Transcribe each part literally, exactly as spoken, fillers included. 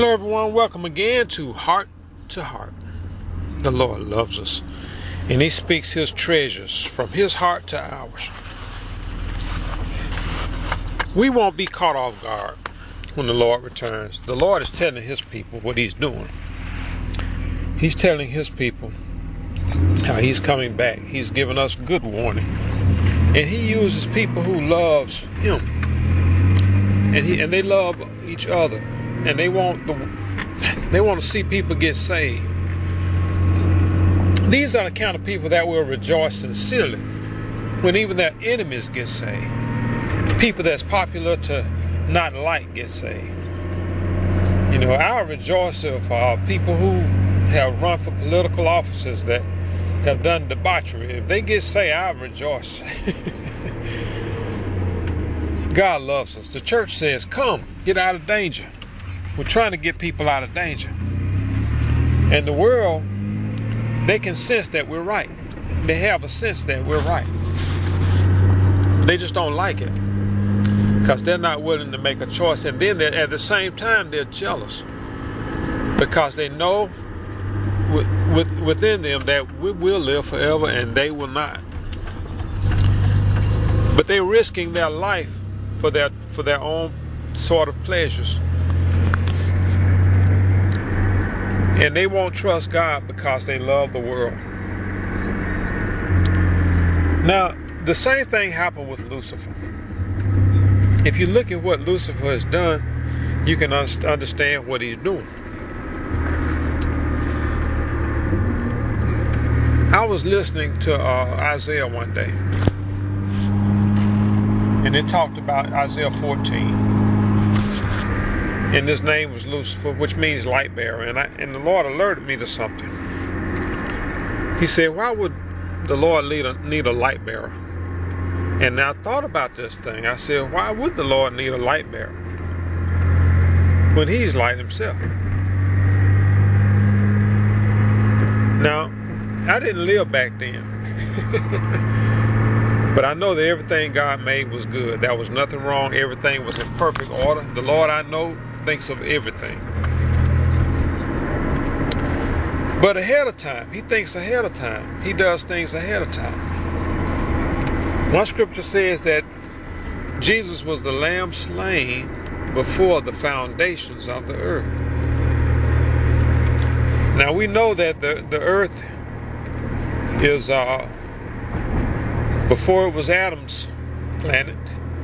Hello everyone, welcome again to Heart to Heart. The Lord loves us and He speaks His treasures from His heart to ours. We won't be caught off guard when the Lord returns. The Lord is telling His people what He's doing. He's telling His people how He's coming back. He's giving us good warning. And He uses people who loves Him. And he and they love each other. And they want the they want to see people get saved. These are the kind of people that will rejoice sincerely when even their enemies get saved. People that's popular to not like get saved. You know, I'll rejoice if uh, people who have run for political offices that have done debauchery, if they get saved, I'll rejoice. God loves us. The church says, come, get out of danger. We're trying to get people out of danger. And the world, they can sense that we're right. They have a sense that we're right. They just don't like it because they're not willing to make a choice. And then at the same time, they're jealous because they know with, with, within them that we will live forever and they will not. But they're risking their life for their, for their own sort of pleasures. And they won't trust God because they love the world. Now, the same thing happened with Lucifer. If you look at what Lucifer has done, you can understand what he's doing. I was listening to uh, Isaiah one day, and it talked about Isaiah fourteen. And his name was Lucifer, which means light bearer. And, I, and the Lord alerted me to something. He said, why would the Lord need a, need a light bearer? And I thought about this thing. I said, why would the Lord need a light bearer when He's light Himself? Now, I didn't live back then. But I know that everything God made was good. There was nothing wrong. Everything was in perfect order. The Lord I know thinks of everything. But ahead of time, He thinks ahead of time. He does things ahead of time. One scripture says that Jesus was the lamb slain before the foundations of the earth. Now we know that the, the earth is, uh, before it was Adam's planet,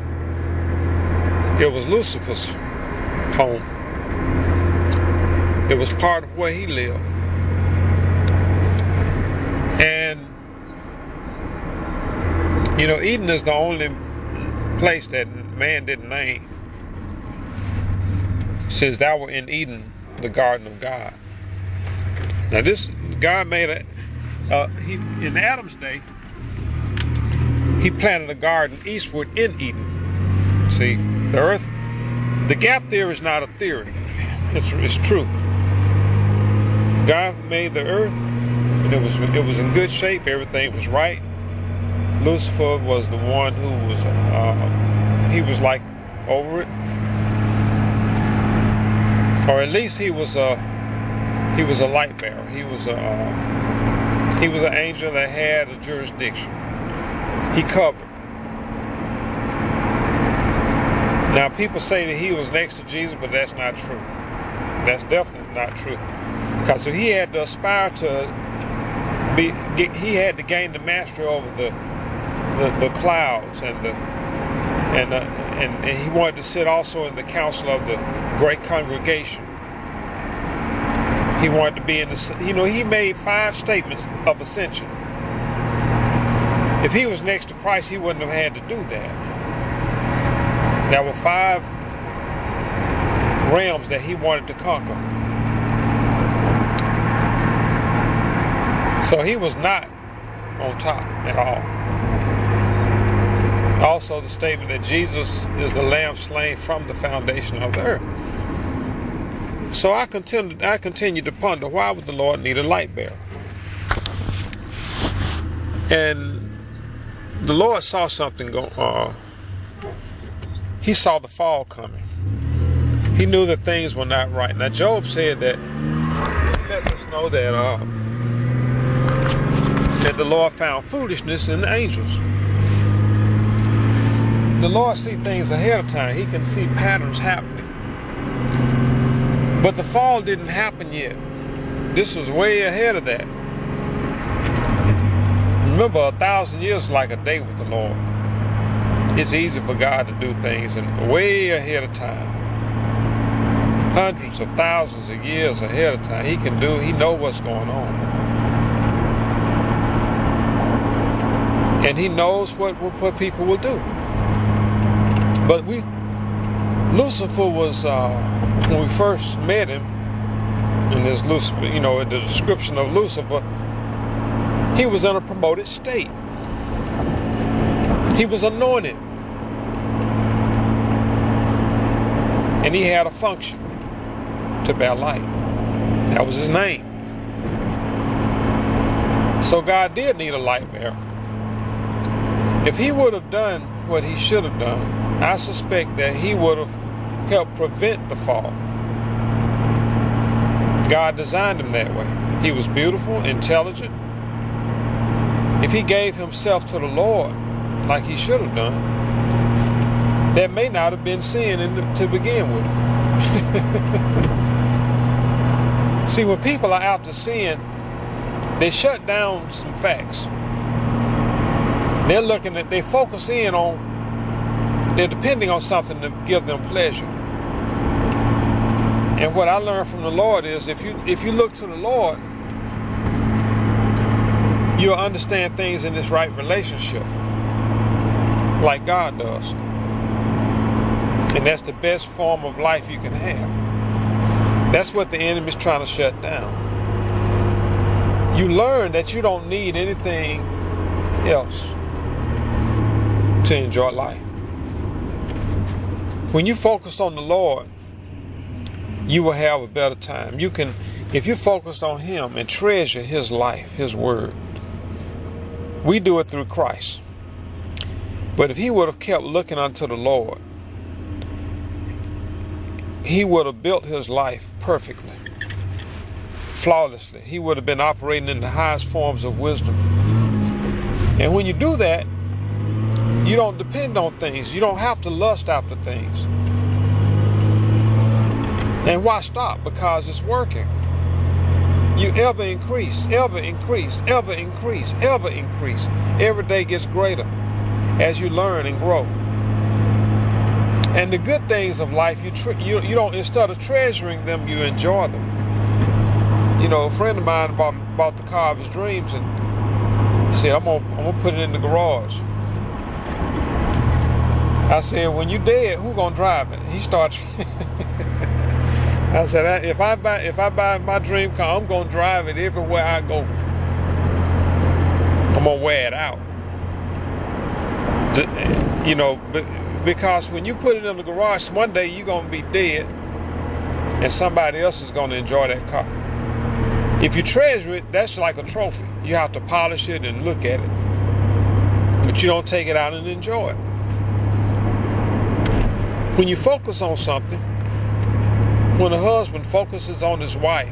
it was Lucifer's home. It was part of where he lived. And you know, Eden is the only place that man didn't name. It says thou were in Eden, the garden of God. Now this, God made a uh, he, in Adam's day, He planted a garden eastward in Eden. See, the earth, the gap theory is not a theory. It's, it's truth. God made the earth, and it was it was in good shape. Everything was right. Lucifer was the one who was uh, he was like over it, or at least he was a he was a light bearer. He was a uh, he was an angel that had a jurisdiction. He covered. Now people say that he was next to Jesus, but that's not true. That's definitely not true. Because if he had to aspire to be, get, he had to gain the mastery over the the, the clouds and the and, the, and and he wanted to sit also in the council of the great congregation. He wanted to be in the, you know, he made five statements of ascension. If he was next to Christ, he wouldn't have had to do that. There were five realms that he wanted to conquer. So he was not on top at all. Also the statement that Jesus is the lamb slain from the foundation of the earth. So I continued, I continued to ponder, why would the Lord need a light bearer? And the Lord saw something go. Uh, he saw the fall coming. He knew that things were not right. Now Job said that, he lets us know that uh, that the Lord found foolishness in the angels. The Lord sees things ahead of time. He can see patterns happening. But the fall didn't happen yet. This was way ahead of that. Remember, a thousand years is like a day with the Lord. It's easy for God to do things and way ahead of time. Hundreds of thousands of years ahead of time. He can do, he knows what's going on. And he knows what, what people will do. But we, Lucifer was, uh, when we first met him, in this Lucifer, you know, in the description of Lucifer, he was in a promoted state. He was anointed. And he had a function to bear light. That was his name. So God did need a light bearer. If he would have done what he should have done, I suspect that he would have helped prevent the fall. God designed him that way. He was beautiful, intelligent. If he gave himself to the Lord like he should have done, that may not have been sin in the, to begin with. See, when people are after sin, they shut down some facts. They're looking at, they focus in on, they're depending on something to give them pleasure. And what I learned from the Lord is if you if you look to the Lord, you'll understand things in this right relationship like God does. And that's the best form of life you can have. That's what the enemy's trying to shut down. You learn that you don't need anything else to enjoy life. When you focus on the Lord, you will have a better time. You can, if you focus on him and treasure his life, his word. We do it through Christ. But if he would have kept looking unto the Lord, he would have built his life perfectly, flawlessly. He would have been operating in the highest forms of wisdom. And when you do that, you don't depend on things. You don't have to lust after things. And why stop? Because it's working. You ever increase, ever increase, ever increase, ever increase. Every day gets greater as you learn and grow. And the good things of life, you tre- you, you don't, instead of treasuring them, you enjoy them. You know, a friend of mine bought, bought the car of his dreams and said, I'm gonna, I'm gonna put it in the garage. I said, when you dead, who gonna drive it? He started. I said, if I buy if I buy my dream car, I'm gonna drive it everywhere I go. I'm gonna wear it out. You know, because when you put it in the garage, one day you're gonna be dead, and somebody else is gonna enjoy that car. If you treasure it, that's like a trophy. You have to polish it and look at it, but you don't take it out and enjoy it. When you focus on something, when a husband focuses on his wife,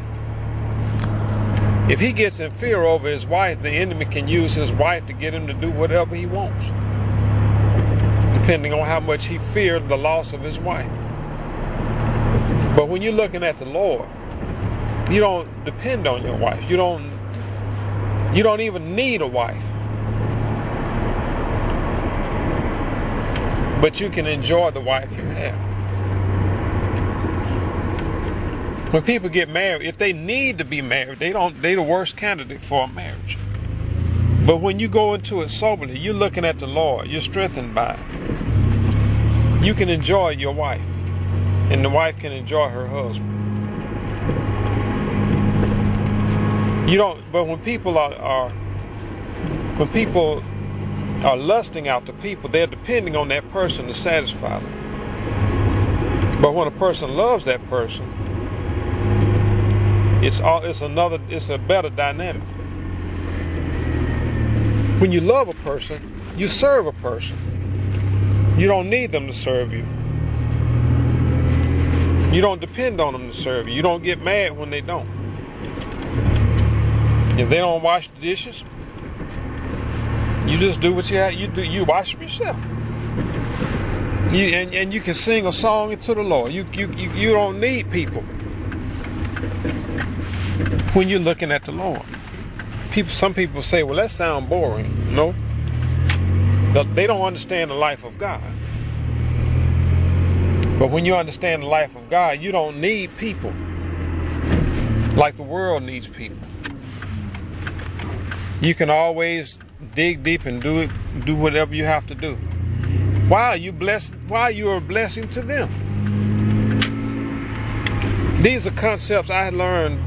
if he gets in fear over his wife, the enemy can use his wife to get him to do whatever he wants, depending on how much he feared the loss of his wife. But when you're looking at the Lord, you don't depend on your wife. You don't, you don't even need a wife. But you can enjoy the wife you have. When people get married, if they need to be married, they don't, they're the worst candidate for a marriage. But when you go into it soberly, you're looking at the Lord, you're strengthened by it. You can enjoy your wife, and the wife can enjoy her husband. You don't, but when people are, are when people are lusting after people, they're depending on that person to satisfy them. But when a person loves that person, it's all, it's another, it's a better dynamic. When you love a person, you serve a person. You don't need them to serve you. You don't depend on them to serve you. You don't get mad when they don't. If they don't wash the dishes, you just do what you have. You do. You wash them yourself. You, and, and you can sing a song to the Lord. You, you, you, you don't need people when you're looking at the Lord. People, some people say, well, that sounds boring. No. They don't understand the life of God. But when you understand the life of God, you don't need people like the world needs people. You can always dig deep and do it, do whatever you have to do. Why are you blessed? Why you are a blessing to them? These are concepts I learned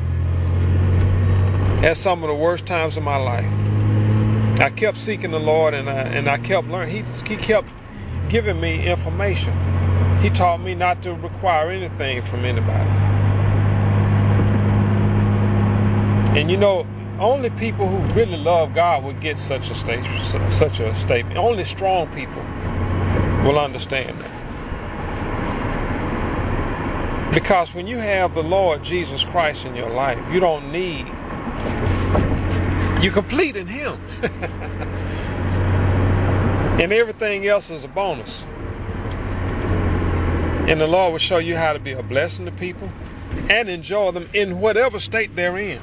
at some of the worst times of my life. I kept seeking the Lord, and I and I kept learning. He he kept giving me information. He taught me not to require anything from anybody. And you know, only people who really love God would get such a state, such a statement. Only strong people will understand that. Because when you have the Lord Jesus Christ in your life, you don't need, you're complete in Him. And everything else is a bonus. And the Lord will show you how to be a blessing to people and enjoy them in whatever state they're in.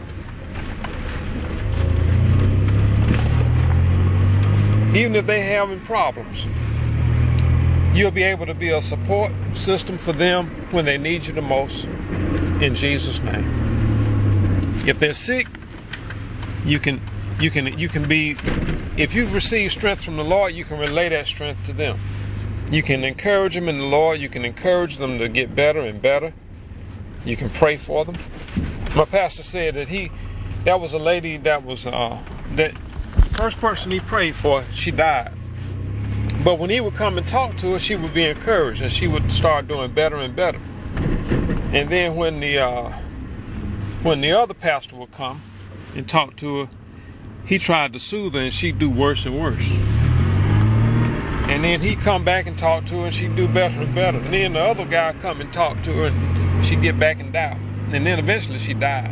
Even if they're having problems, you'll be able to be a support system for them when they need you the most, in Jesus' name. If they're sick, you can you can you can be, if you've received strength from the Lord, you can relay that strength to them. You can encourage them in the Lord. You can encourage them to get better and better. You can pray for them. My pastor said that he, that was a lady that was uh, that first person he prayed for, she died. But when he would come and talk to her, she would be encouraged, and she would start doing better and better. And then when the uh, when the other pastor would come and talk to her, he tried to soothe her, and she'd do worse and worse. And then he'd come back and talk to her, and she'd do better and better. And then the other guy would come and talk to her, and she'd get back and doubt. And then eventually she died.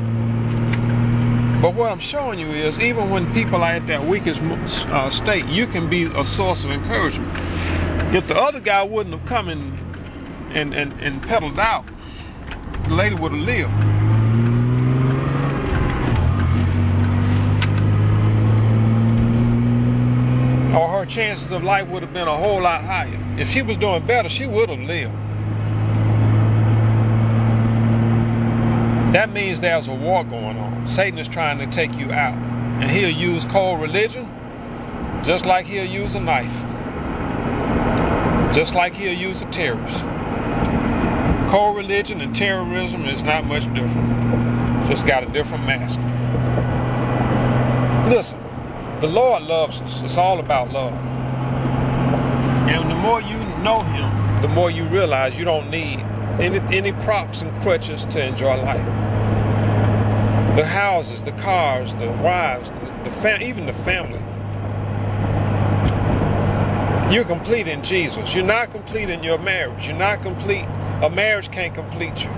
But what I'm showing you is, even when people are at that weakest uh, state, you can be a source of encouragement. If the other guy wouldn't have come and, and, and, and pedaled out, the lady would have lived. Or her chances of life would have been a whole lot higher. If she was doing better, she would have lived. That means there's a war going on. Satan is trying to take you out. And he'll use cold religion just like he'll use a knife. Just like he'll use a terrorist. Cold religion and terrorism is not much different. Just got a different mask. Listen, the Lord loves us. It's all about love. And the more you know Him, the more you realize you don't need any, any props and crutches to enjoy life. The houses, the cars, the wives, the, the fam- even the family. You're complete in Jesus. You're not complete in your marriage. You're not complete. A marriage can't complete you.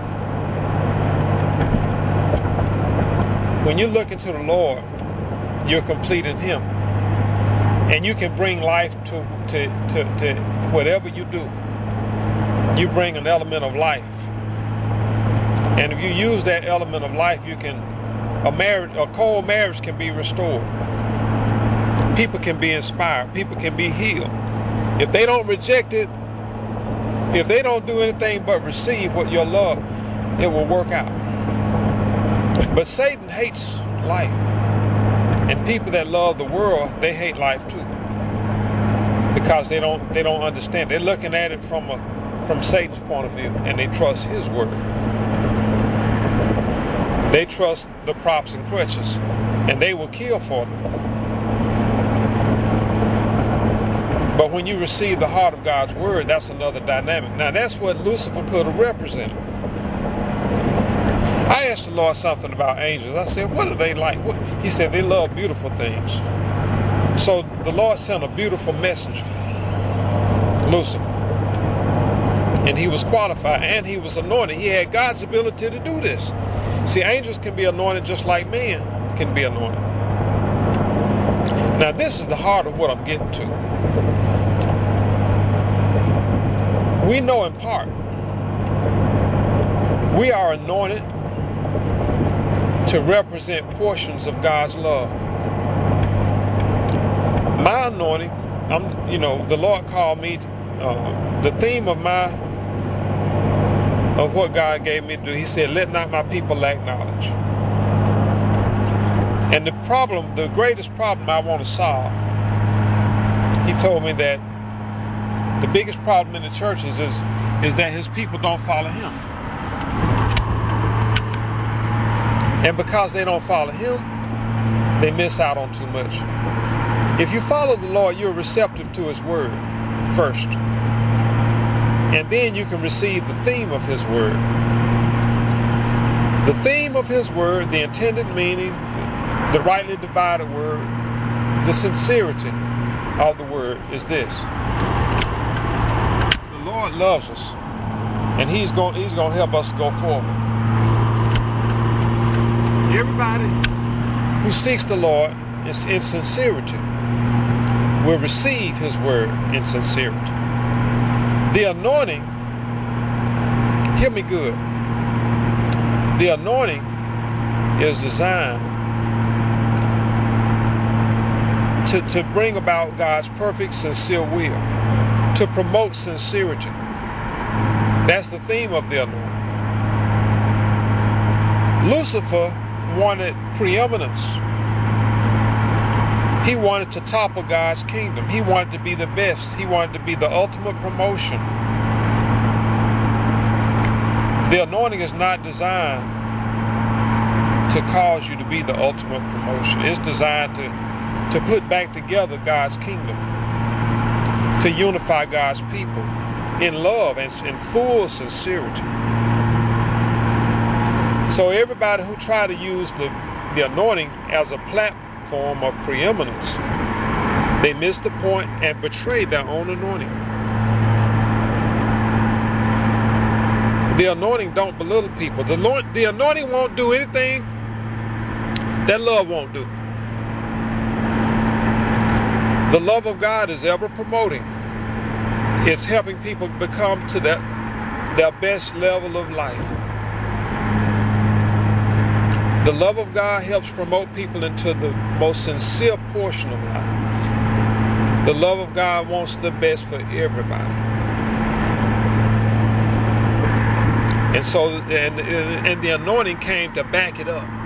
When you look into the Lord, you're complete in Him. And you can bring life to, to, to, to whatever you do. You bring an element of life. And if you use that element of life, you can, a marriage, a cold marriage can be restored. People can be inspired. People can be healed. If they don't reject it, if they don't do anything but receive what your love, it will work out. But Satan hates life. And people that love the world, they hate life too. Because they don't they don't understand. They're looking at it from a from Satan's point of view, and they trust his word. They trust the props and crutches, and they will kill for them. But when you receive the heart of God's word, that's another dynamic. Now that's what Lucifer could have represented. I asked the Lord something about angels. I said, what are they like? What? He said, they love beautiful things. So the Lord sent a beautiful messenger, Lucifer. And he was qualified, and he was anointed. He had God's ability to do this. See, angels can be anointed just like men can be anointed. Now, this is the heart of what I'm getting to. We know in part. We are anointed to represent portions of God's love. My anointing, I'm, you know, the Lord called me, uh, the theme of my, of what God gave me to do, he said, let not my people lack knowledge. And the problem, the greatest problem I want to solve, he told me that the biggest problem in the churches is, is that his people don't follow him. And because they don't follow him, they miss out on too much. If you follow the Lord, you're receptive to his word first. And then you can receive the theme of his word. The theme of his word, the intended meaning, the rightly divided word, the sincerity of the word is this. The Lord loves us, and he's going, he's going to help us go forward. Everybody who seeks the Lord in sincerity will receive his word in sincerity. The anointing, hear me good, the anointing is designed to, to bring about God's perfect, sincere will, to promote sincerity. That's the theme of the anointing. Lucifer wanted preeminence. He wanted to topple God's kingdom. He wanted to be the best. He wanted to be the ultimate promotion. The anointing is not designed to cause you to be the ultimate promotion. It's designed to, to put back together God's kingdom, to unify God's people in love and in full sincerity. So everybody who try to use the, the anointing as a platform of preeminence, they miss the point and betray their own anointing. The anointing don't belittle people. The, Lord, the anointing won't do anything that love won't do. The love of God is ever promoting. It's helping people become to their, their best level of life. The love of God helps promote people into the most sincere portion of life. The love of God wants the best for everybody. And so, and, and the anointing came to back it up,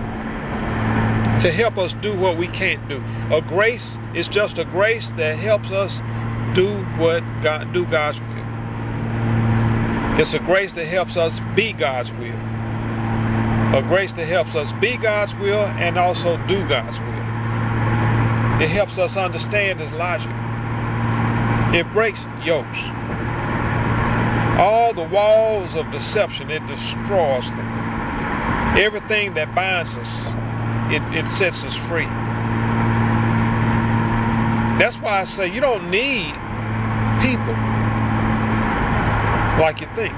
to help us do what we can't do. A grace is just a grace that helps us do what God, do God's will. It's a grace that helps us be God's will. A grace that helps us be God's will and also do God's will. It helps us understand his logic. It breaks yokes. All the walls of deception, it destroys them. Everything that binds us, it, it sets us free. That's why I say you don't need people like you think.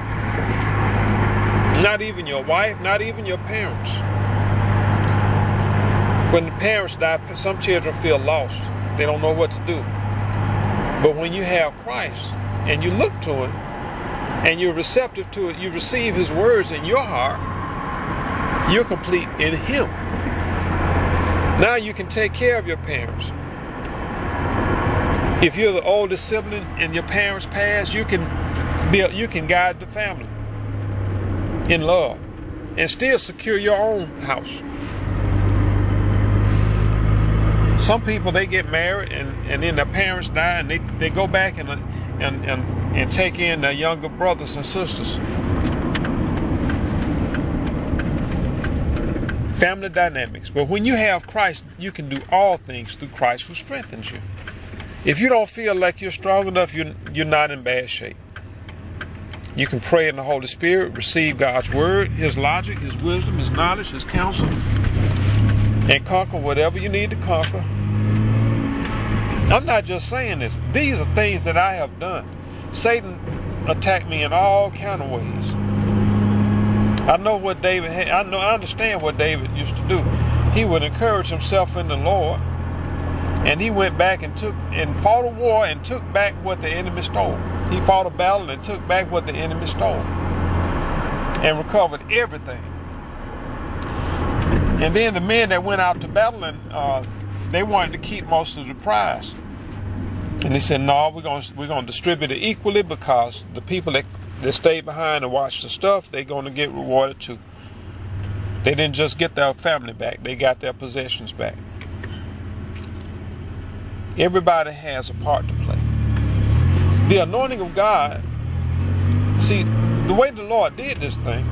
Not even your wife, not even your parents. When the parents die, some children feel lost. They don't know what to do. But when you have Christ and you look to him and you're receptive to it, you receive his words in your heart, you're complete in him. Now you can take care of your parents. If you're the oldest sibling and your parents pass, you can be a, you can guide the family in love and still secure your own house. Some people, they get married and, and then their parents die and they, they go back and, and, and, and take in their younger brothers and sisters. Family dynamics. But when you have Christ, you can do all things through Christ who strengthens you. If you don't feel like you're strong enough, you're, you're not in bad shape. You can pray in the Holy Spirit, receive God's word, his logic, his wisdom, his knowledge, his counsel, and conquer whatever you need to conquer. I'm not just saying this. These are things that I have done. Satan attack me in all kind of ways. I know what David had. I know. I understand what David used to do. He would encourage himself in the Lord, and he went back and took and fought a war and took back what the enemy stole. He fought a battle and took back what the enemy stole, and recovered everything. And then the men that went out to battle, and uh, they wanted to keep most of the prize. And they said, no, we're going we're going to distribute it equally, because the people that, that stayed behind and watched the stuff, they're going to get rewarded too. They didn't just get their family back, they got their possessions back. Everybody has a part to play. The anointing of God, see, the way the Lord did this thing,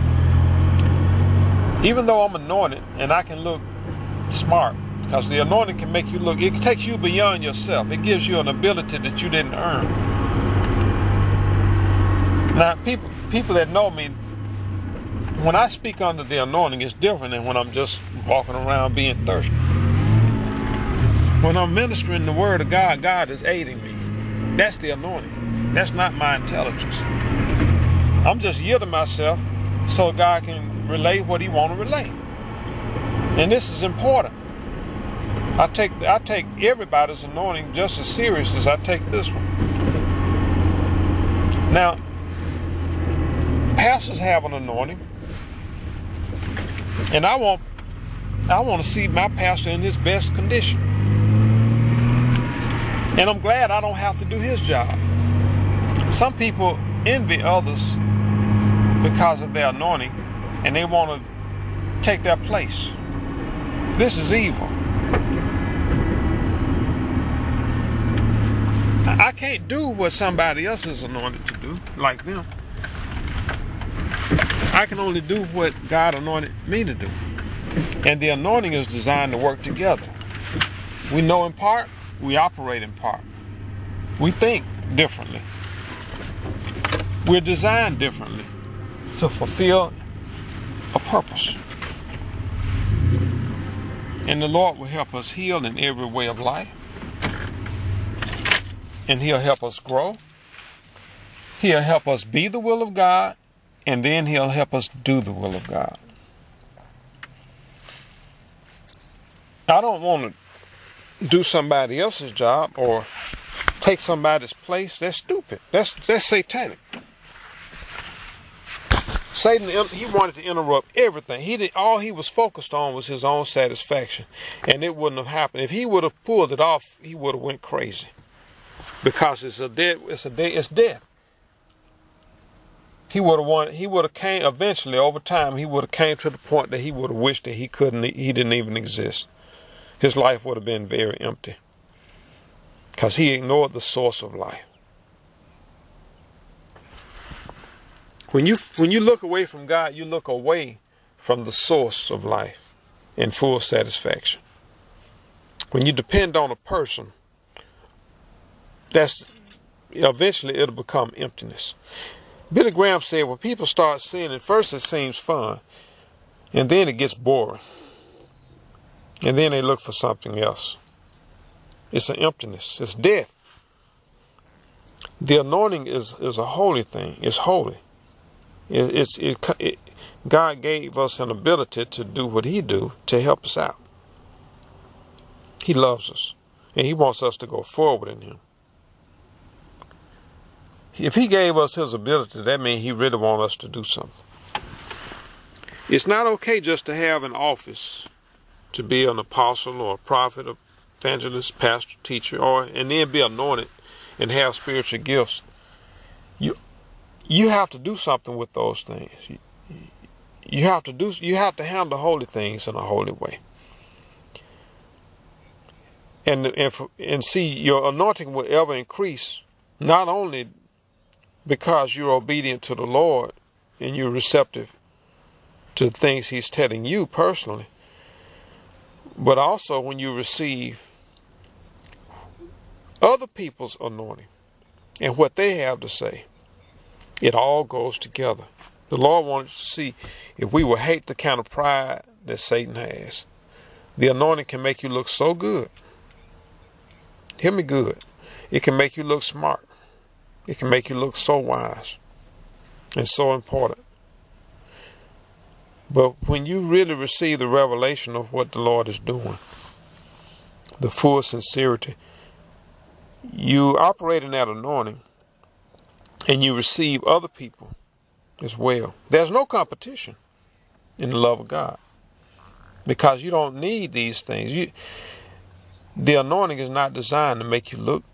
even though I'm anointed and I can look smart, because the anointing can make you look, it takes you beyond yourself. It gives you an ability that you didn't earn. Now, people people that know me, when I speak under the anointing, it's different than when I'm just walking around being thirsty. When I'm ministering the word of God, God is aiding me. That's the anointing. That's not my intelligence. I'm just yielding myself so God can relay what he wants to relay. And this is important. I take I take everybody's anointing just as serious as I take this one. Now, pastors have an anointing, and I want I want to see my pastor in his best condition. And I'm glad I don't have to do his job. Some people envy others because of their anointing, and they want to take their place. This is evil. I can't do what somebody else is anointed to do, like them. I can only do what God anointed me to do. And the anointing is designed to work together. We know in part, we operate in part. We think differently. We're designed differently to fulfill a purpose. And the Lord will help us heal in every way of life. And he'll help us grow. He'll help us be the will of God. And then he'll help us do the will of God. I don't want to do somebody else's job or take somebody's place. That's stupid. That's that's satanic. Satan, he wanted to interrupt everything. He did, all he was focused on was his own satisfaction. And it wouldn't have happened. If he would have pulled it off, he would have went crazy. Because it's a dead, it's a dead, it's death. He would have won. He would have came eventually. Over time, he would have came to the point that he would have wished that he couldn't. He didn't even exist. His life would have been very empty. Because he ignored the source of life. When you when you look away from God, you look away from the source of life in full satisfaction. When you depend on a person, that's eventually it'll become emptiness. Billy Graham said, when people start sinning, at first it seems fun, and then it gets boring. And then they look for something else. It's an emptiness. It's death. The anointing is, is a holy thing. It's holy. It, it's it, it, God gave us an ability to do what he do to help us out. He loves us, and he wants us to go forward in him. If he gave us his ability, that means he really wants us to do something. It's not okay just to have an office, to be an apostle or a prophet, or evangelist, pastor, teacher, or and then be anointed and have spiritual gifts. You you have to do something with those things. You, you have to do. You have to handle holy things in a holy way. And and and see, your anointing will ever increase, not only because you're obedient to the Lord and you're receptive to the things he's telling you personally, but also when you receive other people's anointing and what they have to say. It all goes together. The Lord wants to see if we will hate the kind of pride that Satan has. The anointing can make you look so good. Hear me good. It can make you look smart. It can make you look so wise and so important. But when you really receive the revelation of what the Lord is doing, the full sincerity, you operate in that anointing and you receive other people as well. There's no competition in the love of God because you don't need these things. You, the anointing is not designed to make you look,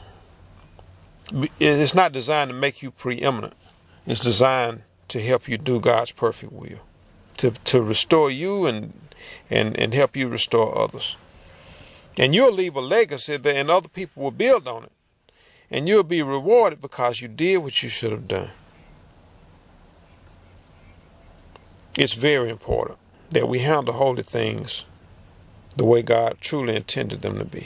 it's not designed to make you preeminent. It's designed to help you do God's perfect will, to, to restore you and, and, and help you restore others. And you'll leave a legacy there and other people will build on it. And you'll be rewarded because you did what you should have done. It's very important that we handle holy things the way God truly intended them to be.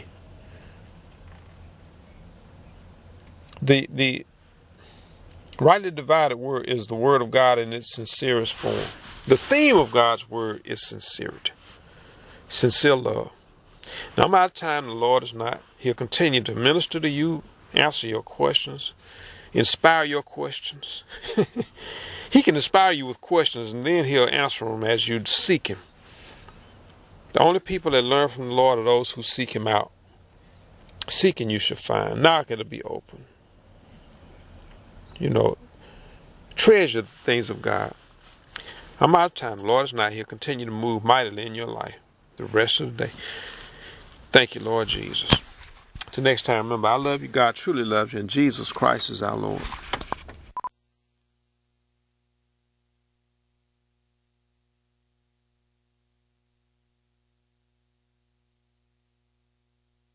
The the rightly divided word is the word of God in its sincerest form. The theme of God's word is sincerity, sincere love. Now, I'm out of time. The Lord is not. He'll continue to minister to you, answer your questions, inspire your questions. He can inspire you with questions, and then he'll answer them as you seek him. The only people that learn from the Lord are those who seek him out. Seeking you shall find. Knock, it'll be open. You know, treasure the things of God. I'm out of time. The Lord is not. He'll continue to move mightily in your life the rest of the day. Thank you, Lord Jesus. Till next time, remember, I love you. God truly loves you, and Jesus Christ is our Lord.